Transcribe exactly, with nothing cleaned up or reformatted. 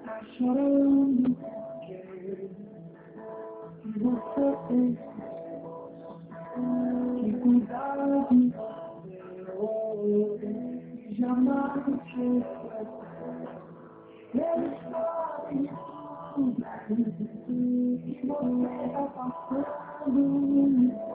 Achando que você tem que cuidar de você e jamais te esquecer. Ele sabe tudo que você está passando.